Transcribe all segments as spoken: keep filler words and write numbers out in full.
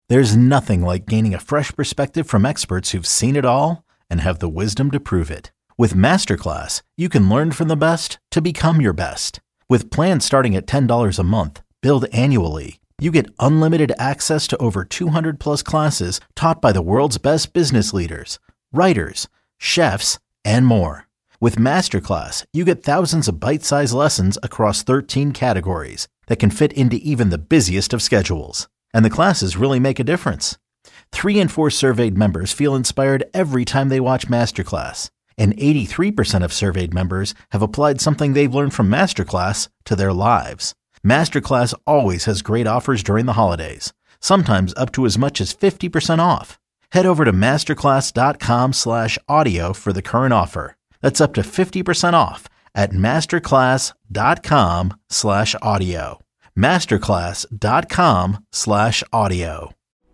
There's nothing like gaining a fresh perspective from experts who've seen it all and have the wisdom to prove it. With Masterclass, you can learn from the best to become your best. With plans starting at ten dollars a month, billed annually, you get unlimited access to over two hundred plus classes taught by the world's best business leaders, writers, chefs, and more. With Masterclass, you get thousands of bite-sized lessons across thirteen categories that can fit into even the busiest of schedules. And the classes really make a difference. Three in four surveyed members feel inspired every time they watch Masterclass. And eighty-three percent of surveyed members have applied something they've learned from Masterclass to their lives. Masterclass always has great offers during the holidays, sometimes up to as much as fifty percent off. Head over to masterclass.com slash audio for the current offer. That's up to fifty percent off at masterclass.com slash audio. masterclass.com slash audio.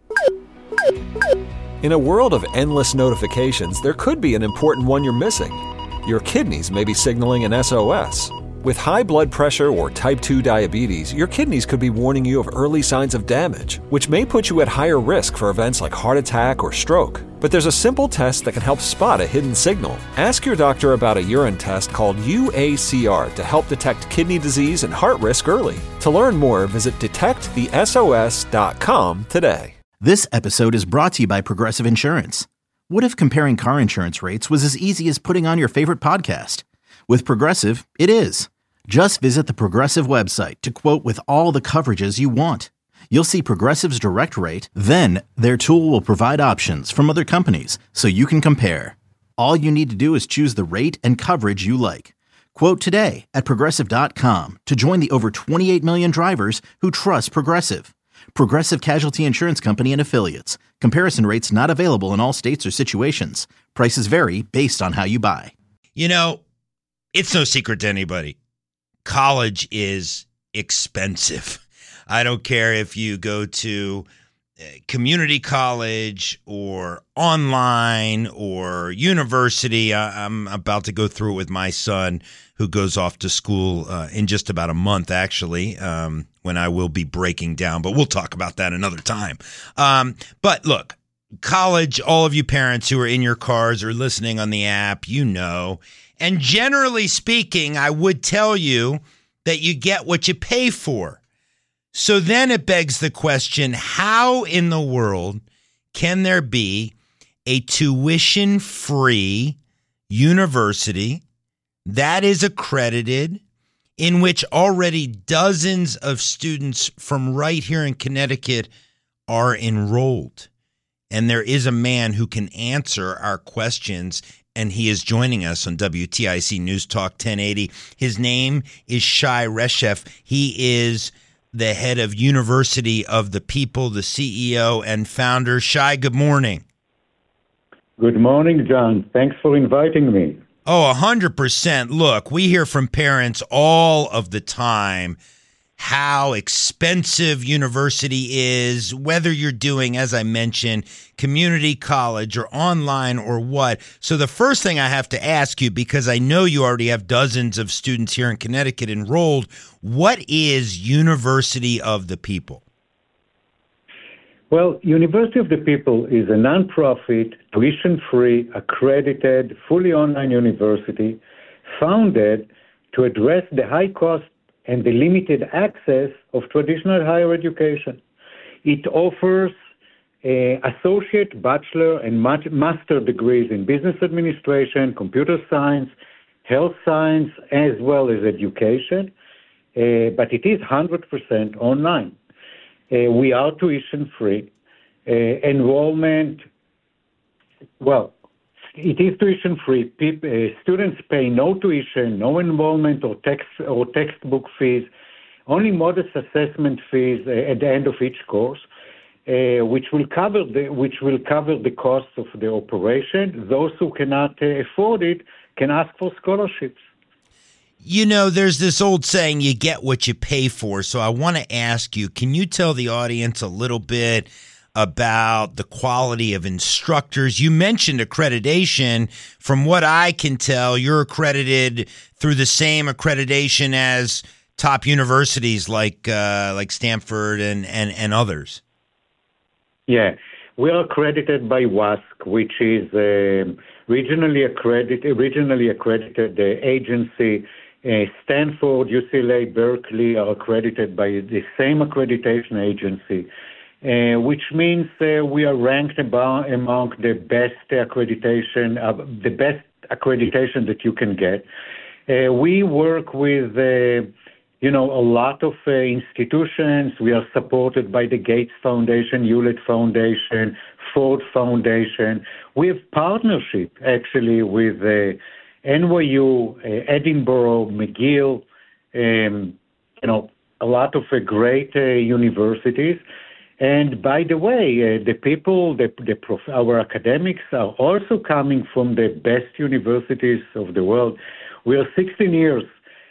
In a world of endless notifications, there could be an important one you're missing. Your kidneys may be signaling an S O S. With high blood pressure or type two diabetes, your kidneys could be warning you of early signs of damage, which may put you at higher risk for events like heart attack or stroke. But there's a simple test that can help spot a hidden signal. Ask your doctor about a urine test called U A C R to help detect kidney disease and heart risk early. To learn more, visit detect the S O S dot com today. This episode is brought to you by Progressive Insurance. What if comparing car insurance rates was as easy as putting on your favorite podcast? With Progressive, it is. Just visit the Progressive website to quote with all the coverages you want. You'll see Progressive's direct rate, then their tool will provide options from other companies so you can compare. All you need to do is choose the rate and coverage you like. Quote today at progressive dot com to join the over twenty-eight million drivers who trust Progressive. Progressive Casualty Insurance Company and Affiliates. Comparison rates not available in all states or situations. Prices vary based on how you buy. You know, it's no secret to anybody. College is expensive. I don't care if you go to community college or online or university. I, I'm about to go through it with my son, who goes off to school uh, in just about a month, actually, um, when I will be breaking down. But we'll talk about that another time. Um, but look, college, all of you parents who are in your cars or listening on the app, you know. And generally speaking, I would tell you that you get what you pay for. So then it begs the question, how in the world can there be a tuition-free university that is accredited, in which already dozens of students from right here in Connecticut are enrolled? And there is a man who can answer our questions, and he is joining us on W T I C News Talk ten eighty. His name is Shai Reshef. He is the head of University of the People, the C E O and founder. Shai, good morning. Good morning, John. Thanks for inviting me. Oh, one hundred percent. Look, we hear from parents all of the time how expensive university is, whether you're doing, as I mentioned, community college or online or what. So the first thing I have to ask you, because I know you already have dozens of students here in Connecticut enrolled, what is University of the People? Well, University of the People is a nonprofit, tuition-free, accredited, fully online university founded to address the high cost and the limited access of traditional higher education. It offers uh, associate, bachelor, and master degrees in business administration, computer science, health science, as well as education, uh, but it is one hundred percent online. Uh, we are tuition-free. Uh, enrollment, well, it is tuition-free. People, uh, students pay no tuition, no enrollment or text or textbook fees, only modest assessment fees uh, at the end of each course, uh, which will cover the which will cover the costs of the operation. Those who cannot uh, afford it can ask for scholarships. You know, there's this old saying, you get what you pay for. So I want to ask you, can you tell the audience a little bit about the quality of instructors? You mentioned accreditation. From what I can tell, you're accredited through the same accreditation as top universities like uh, like Stanford and, and, and others. Yeah, we are accredited by W A S C, which is a regionally accredited, regionally accredited uh, agency. Uh, Stanford, U C L A, Berkeley are accredited by the same accreditation agency, uh, which means uh, we are ranked about, among the best accreditation, uh, the best accreditation that you can get. Uh, we work with, uh, you know, a lot of uh, institutions. We are supported by the Gates Foundation, Hewlett Foundation, Ford Foundation. We have partnership actually with uh, N Y U, uh, Edinburgh, McGill, um, you know, a lot of uh, great uh, universities. And by the way, uh, the people, the, the prof- our academics are also coming from the best universities of the world. We are sixteen years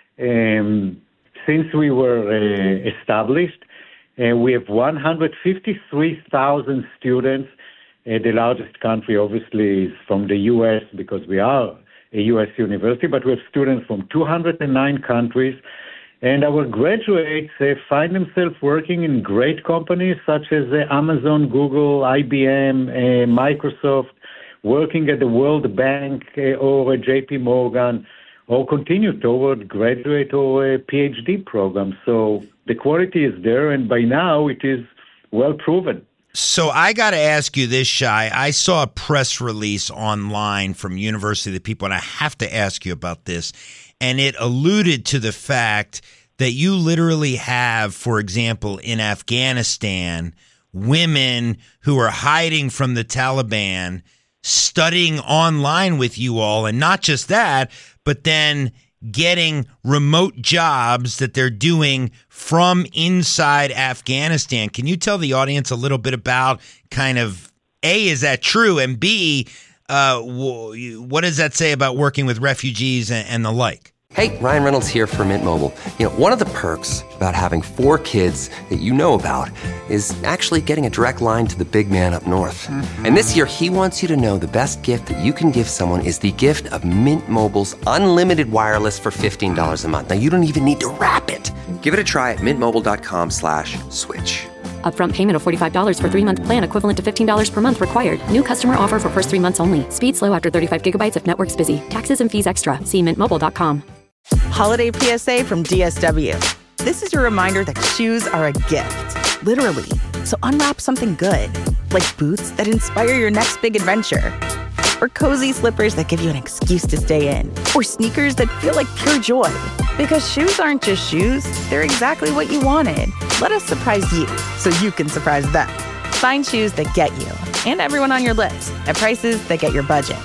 um, since we were uh, established. Uh, we have one hundred fifty-three thousand students. Uh, the largest country, obviously, is from the U S because we are a U S university, but we have students from two hundred nine countries. And our graduates uh, find themselves working in great companies such as uh, Amazon, Google, I B M, uh, Microsoft, working at the World Bank uh, or J P Morgan, or continue toward graduate or a PhD program. So the quality is there, and by now it is well proven. So I got to ask you this, Shai. I saw a press release online from University of the People, and I have to ask you about this. And it alluded to the fact that you literally have, for example, in Afghanistan, women who are hiding from the Taliban studying online with you all. And not just that, but then getting remote jobs that they're doing from inside Afghanistan. Can you tell the audience a little bit about kind of, A, is that true? And B, uh, what does that say about working with refugees and, and the like? Hey, Ryan Reynolds here for Mint Mobile. You know, one of the perks about having four kids that you know about is actually getting a direct line to the big man up north. Mm-hmm. And this year, he wants you to know the best gift that you can give someone is the gift of Mint Mobile's unlimited wireless for fifteen dollars a month. Now, you don't even need to wrap it. Give it a try at mintmobile.com slash switch. Upfront payment of forty-five dollars for three-month plan equivalent to fifteen dollars per month required. New customer offer for first three months only. Speed slow after thirty-five gigabytes if network's busy. Taxes and fees extra. See mint mobile dot com. Holiday P S A from D S W. This is your reminder that shoes are a gift, literally. So unwrap something good, like boots that inspire your next big adventure, or cozy slippers that give you an excuse to stay in, or sneakers that feel like pure joy. Because shoes aren't just shoes, they're exactly what you wanted. Let us surprise you so you can surprise them. Find shoes that get you and everyone on your list at prices that get your budget.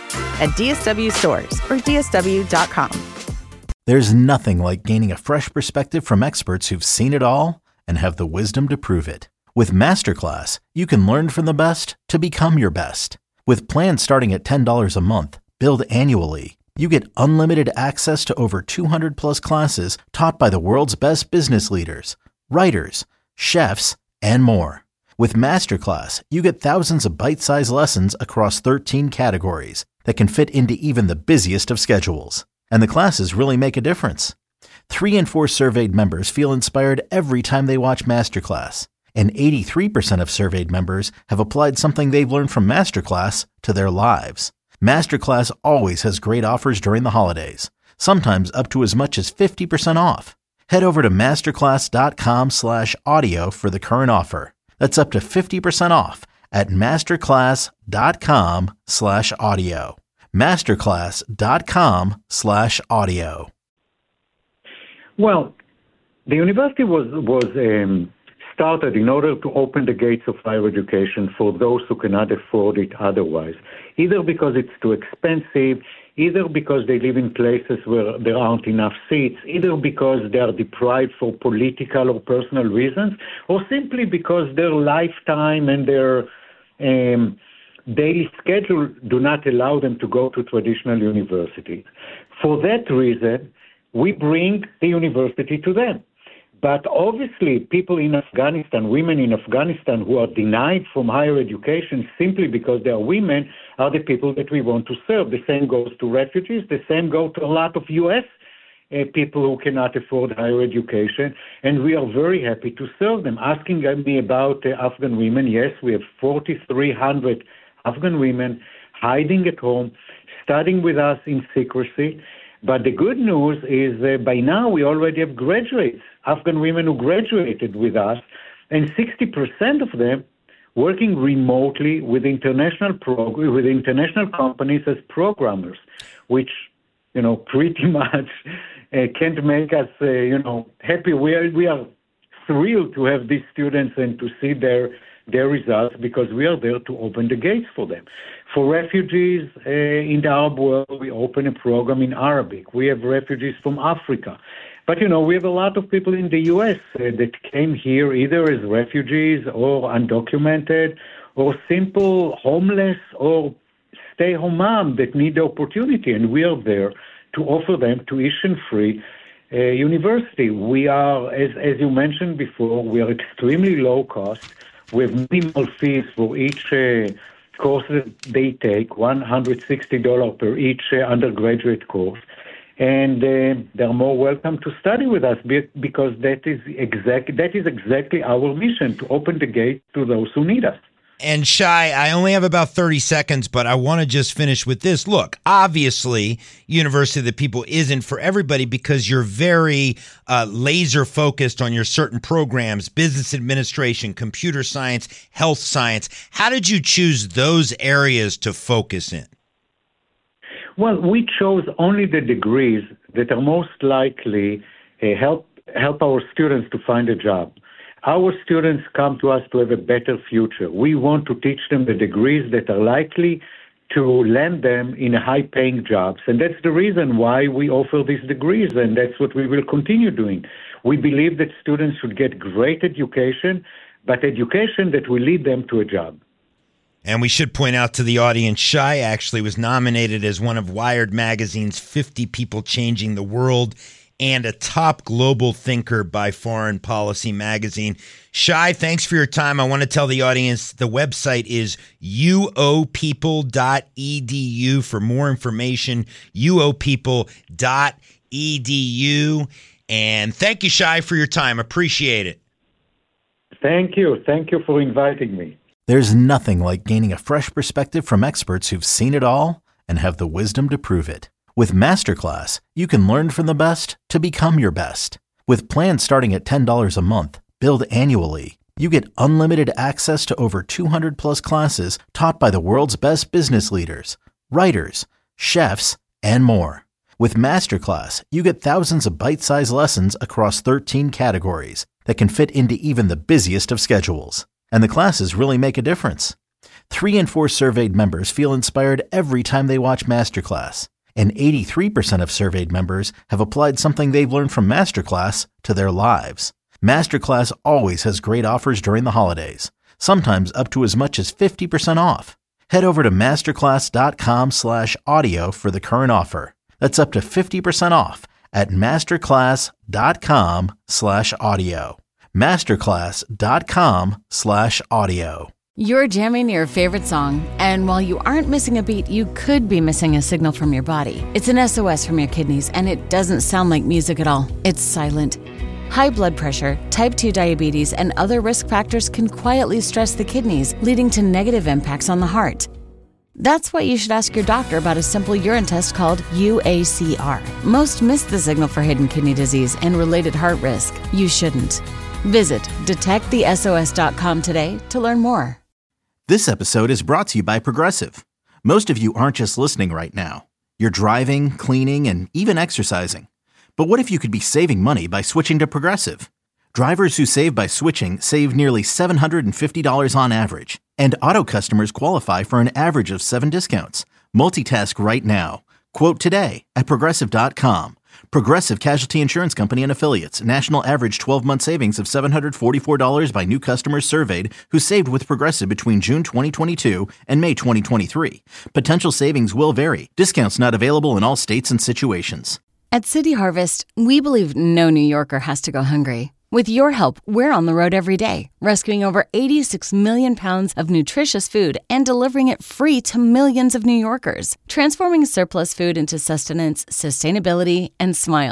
At D S W stores or D S W dot com. There's nothing like gaining a fresh perspective from experts who've seen it all and have the wisdom to prove it. With Masterclass, you can learn from the best to become your best. With plans starting at ten dollars a month, billed annually, you get unlimited access to over two hundred plus classes taught by the world's best business leaders, writers, chefs, and more. With Masterclass, you get thousands of bite-sized lessons across thirteen categories that can fit into even the busiest of schedules. And the classes really make a difference. Three in four surveyed members feel inspired every time they watch Masterclass. And eighty-three percent of surveyed members have applied something they've learned from Masterclass to their lives. Masterclass always has great offers during the holidays, sometimes up to as much as fifty percent off. Head over to masterclass.com slash audio for the current offer. That's up to fifty percent off at masterclass.com slash audio. masterclass.com slash audio. Well, the university was was um, started in order to open the gates of higher education for those who cannot afford it otherwise, either because it's too expensive, either because they live in places where there aren't enough seats, either because they are deprived for political or personal reasons, or simply because their lifetime and their um, daily schedule do not allow them to go to traditional universities. For that reason, we bring the university to them. But obviously, people in Afghanistan, women in Afghanistan who are denied from higher education simply because they are women, are the people that we want to serve. The same goes to refugees. The same goes to a lot of U S uh, people who cannot afford higher education, and we are very happy to serve them. Asking me about uh, Afghan women, yes, we have forty-three hundred Afghan women hiding at home, studying with us in secrecy. But the good news is uh, by now we already have graduates, Afghan women who graduated with us, and sixty percent of them working remotely with international prog- with international companies as programmers, which, you know, pretty much uh, can't make us, uh, you know, happy. We are, we are thrilled to have these students and to see their their results, because we are there to open the gates for them. For refugees uh, in the Arab world, we open a program in Arabic. We have refugees from Africa. But, you know, we have a lot of people in the U S uh, that came here either as refugees or undocumented or simple homeless or stay-home mom that need the opportunity, and we are there to offer them tuition-free uh, university. We are, as, as you mentioned before, we are extremely low cost. We have minimal fees for each uh, course that they take, one hundred sixty dollars per each uh, undergraduate course. And uh, they're more welcome to study with us because that is, exact, that is exactly our mission, to open the gate to those who need us. And Shai, I only have about thirty seconds, but I want to just finish with this. Look, obviously, University of the People isn't for everybody because you're very uh, laser focused on your certain programs, business administration, computer science, health science. How did you choose those areas to focus in? Well, we chose only the degrees that are most likely uh, help help our students to find a job. Our students come to us to have a better future. We want to teach them the degrees that are likely to land them in high-paying jobs. And that's the reason why we offer these degrees, and that's what we will continue doing. We believe that students should get great education, but education that will lead them to a job. And we should point out to the audience, Shai actually was nominated as one of Wired Magazine's fifty People Changing the World and a top global thinker by Foreign Policy Magazine. Shai, thanks for your time. I want to tell the audience the website is u o people dot e d u for more information, u o people dot e d u. And thank you, Shai, for your time. Appreciate it. Thank you. Thank you for inviting me. There's nothing like gaining a fresh perspective from experts who've seen it all and have the wisdom to prove it. With Masterclass, you can learn from the best to become your best. With plans starting at ten dollars a month, billed annually, you get unlimited access to over two hundred plus classes taught by the world's best business leaders, writers, chefs, and more. With Masterclass, you get thousands of bite-sized lessons across thirteen categories that can fit into even the busiest of schedules. And the classes really make a difference. Three in four surveyed members feel inspired every time they watch Masterclass. And eighty-three percent of surveyed members have applied something they've learned from Masterclass to their lives. Masterclass always has great offers during the holidays, sometimes up to as much as fifty percent off. Head over to masterclass.com slash audio for the current offer. That's up to fifty percent off at masterclass.com slash audio. Masterclass.com slash audio. You're jamming to your favorite song, and while you aren't missing a beat, you could be missing a signal from your body. It's an S O S from your kidneys, and it doesn't sound like music at all. It's silent. High blood pressure, type two diabetes, and other risk factors can quietly stress the kidneys, leading to negative impacts on the heart. That's why you should ask your doctor about a simple urine test called U A C R. Most miss the signal for hidden kidney disease and related heart risk. You shouldn't. Visit detect the S O S dot com today to learn more. This episode is brought to you by Progressive. Most of you aren't just listening right now. You're driving, cleaning, and even exercising. But what if you could be saving money by switching to Progressive? Drivers who save by switching save nearly seven hundred fifty dollars on average. And auto customers qualify for an average of seven discounts. Multitask right now. Quote today at Progressive dot com. Progressive Casualty Insurance Company and Affiliates. National average twelve-month savings of seven hundred forty-four dollars by new customers surveyed who saved with Progressive between June twenty twenty-two and May twenty twenty-three. Potential savings will vary. Discounts not available in all states and situations. At City Harvest, we believe no New Yorker has to go hungry. With your help, we're on the road every day, rescuing over eighty-six million pounds of nutritious food and delivering it free to millions of New Yorkers, transforming surplus food into sustenance, sustainability, and smiles.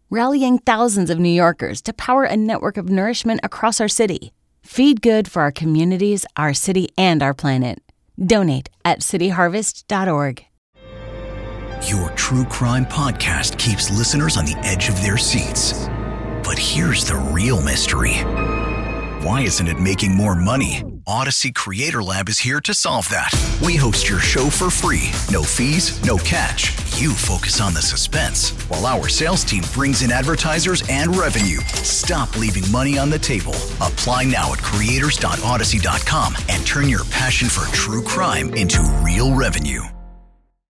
rallying thousands of New Yorkers to power a network of nourishment across our city. Feed good for our communities, our city, and our planet. Donate at city harvest dot org. Your true crime podcast keeps listeners on the edge of their seats. But here's the real mystery. Why isn't it making more money? Odyssey Creator Lab is here to solve that. We host your show for free. No fees, no catch. You focus on the suspense, while our sales team brings in advertisers and revenue. Stop leaving money on the table. Apply now at creators dot odyssey dot com and turn your passion for true crime into real revenue.